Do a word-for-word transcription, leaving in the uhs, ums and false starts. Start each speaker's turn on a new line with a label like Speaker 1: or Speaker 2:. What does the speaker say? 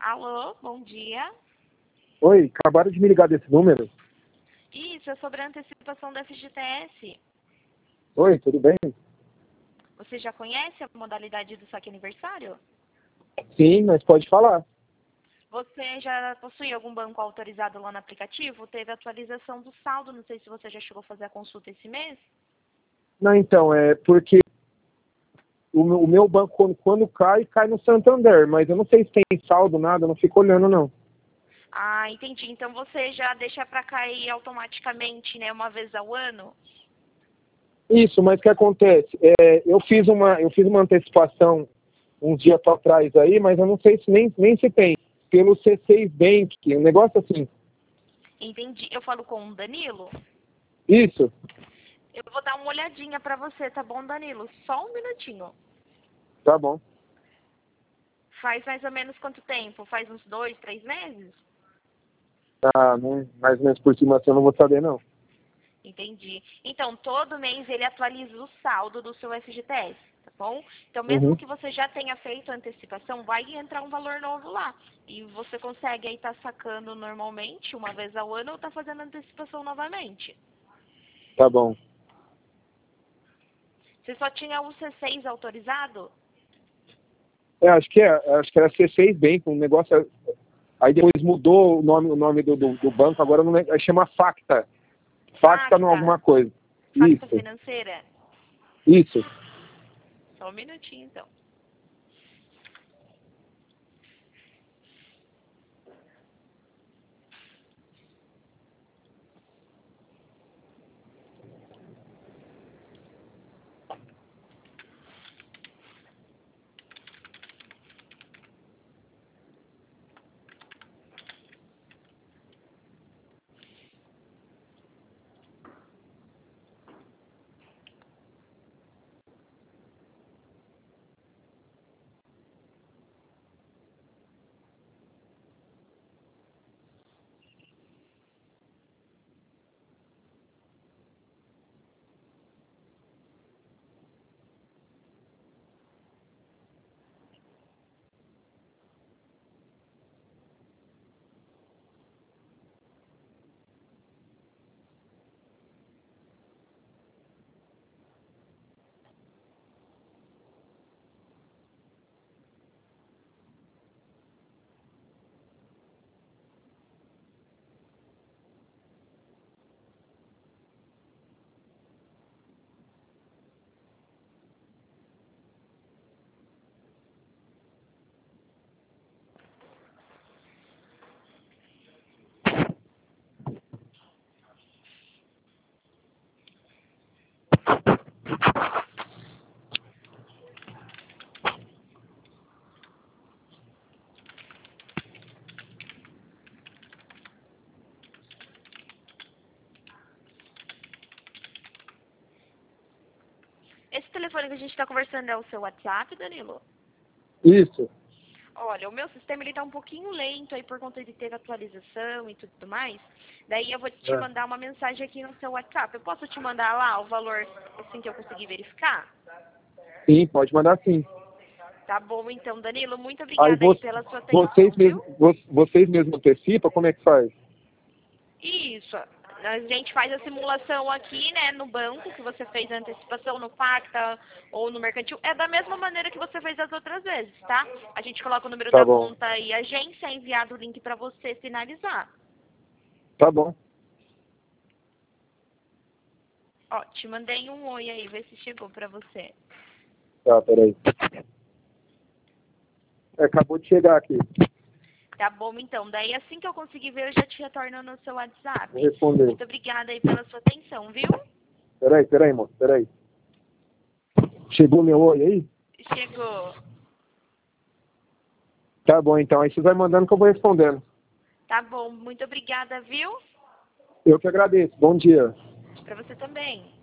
Speaker 1: Alô, bom dia.
Speaker 2: Oi, acabaram de me ligar desse número?
Speaker 1: Isso, é sobre a antecipação da F G T S.
Speaker 2: Oi, tudo bem?
Speaker 1: Você já conhece a modalidade do saque aniversário?
Speaker 2: Sim, mas pode falar.
Speaker 1: Você já possui algum banco autorizado lá no aplicativo? Teve atualização do saldo, não sei se você já chegou a fazer a consulta esse mês.
Speaker 2: Não, então, é porque o meu, o meu banco, quando, quando cai, cai no Santander, mas eu não sei se tem saldo, nada, eu não fico olhando, não.
Speaker 1: Ah, entendi. Então você já deixa para cair automaticamente, né, uma vez ao ano?
Speaker 2: Isso, mas o que acontece? É, eu, fiz uma, eu fiz uma antecipação uns dias atrás aí, mas eu não sei se nem, nem se tem. Pelo C seis Bank, um negócio assim.
Speaker 1: Entendi. Eu falo com o Danilo?
Speaker 2: Isso,
Speaker 1: Eu vou dar uma olhadinha para você, tá bom, Danilo? Só um minutinho.
Speaker 2: tá bom.
Speaker 1: Faz mais ou menos quanto tempo? Faz uns dois, três meses?
Speaker 2: Ah, não, mais ou menos por cima assim eu não vou saber, não.
Speaker 1: Entendi. Então, todo mês ele atualiza o saldo do seu F G T S, tá bom? Então, mesmo
Speaker 2: Uhum,
Speaker 1: que você já tenha feito a antecipação, vai entrar um valor novo lá. E você consegue aí estar sacando normalmente, uma vez ao ano, ou tá fazendo antecipação novamente.
Speaker 2: tá bom.
Speaker 1: Você só tinha o C seis autorizado?
Speaker 2: É, acho que é, acho que era C seis Bank, um negócio. Aí depois mudou o nome, o nome do, do, do banco, agora não é, chama Facta. Facta não
Speaker 1: Facta.
Speaker 2: alguma coisa.
Speaker 1: Facta
Speaker 2: Isso,
Speaker 1: financeira.
Speaker 2: isso.
Speaker 1: Só um minutinho, então. Esse telefone que a gente está conversando é o seu WhatsApp, Danilo?
Speaker 2: Isso.
Speaker 1: Olha, o meu sistema ele tá um pouquinho lento aí por conta de ter atualização e tudo mais. Daí eu vou te
Speaker 2: É.
Speaker 1: mandar uma mensagem aqui no seu WhatsApp. Eu posso te mandar lá o valor assim que eu conseguir verificar?
Speaker 2: Sim, pode mandar sim.
Speaker 1: Tá bom, então, Danilo, muito
Speaker 2: Aí
Speaker 1: obrigada
Speaker 2: vo-
Speaker 1: aí pela sua
Speaker 2: vocês
Speaker 1: atenção,
Speaker 2: mesmo,
Speaker 1: viu?
Speaker 2: vo- vocês mesmo antecipam, como é que faz?
Speaker 1: Isso. A gente faz a simulação aqui, né, no banco, que você fez a antecipação no Facta ou no Mercantil. É da mesma maneira que você fez as outras vezes, tá? A gente coloca o número
Speaker 2: Tá
Speaker 1: da
Speaker 2: bom,
Speaker 1: conta e agência, é enviado o link para você finalizar.
Speaker 2: tá bom.
Speaker 1: Ó, te mandei um oi aí, vê se chegou para você.
Speaker 2: Tá, peraí. É, acabou de chegar aqui.
Speaker 1: Tá bom, então. Daí, assim que eu conseguir ver, eu já te retorno no seu WhatsApp.
Speaker 2: Vou responder.
Speaker 1: Muito obrigada aí pela sua atenção, viu?
Speaker 2: Peraí, peraí, moço, peraí. Chegou meu oi aí?
Speaker 1: Chegou.
Speaker 2: Tá bom, então. Aí você vai mandando que eu vou respondendo.
Speaker 1: Tá bom, muito obrigada, viu?
Speaker 2: Eu que agradeço. Bom dia.
Speaker 1: Para você também.